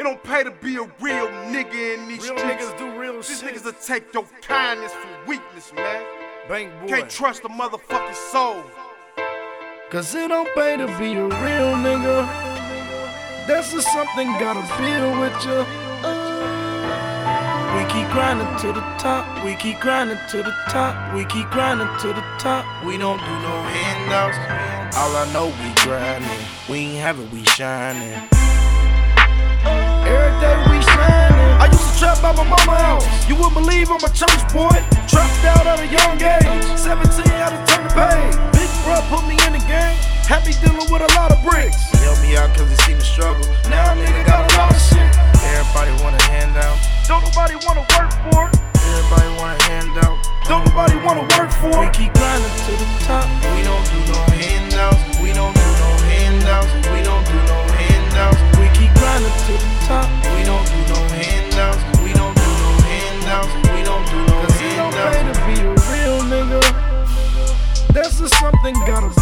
It don't pay to be a real nigga in these Real streets. niggas do real These shit. niggas will take your kindness for weakness, man. Bank boy. Can't trust a motherfucking soul. Cause it don't pay to be a real nigga. That's just something gotta feel with you. We keep grinding to the top. We keep grinding to the top. We keep grinding to the top. We don't do no handouts. All I know we grinding. We ain't have it, we shining. Every day we shining. I used to trap by my mama house. You wouldn't believe I'm a church boy. Trapped out at a young age. 17, I done turned the page. Big bro put me in the game. Happy dealing with a lot of bricks. He helped me out cause he seen the struggle. Now a nigga got a lot of shit. Everybody want a handout. Don't nobody wanna work for it. Everybody want a handout. Don't nobody wanna work for it. We keep grinding to the top. We don't do no handouts. We don't do no handouts. We don't do no handouts. We keep grinding to the top. We don't do no handouts. We don't do no handouts. We don't do no handouts. Cause it don't pay to be a real nigga. That's just something gotta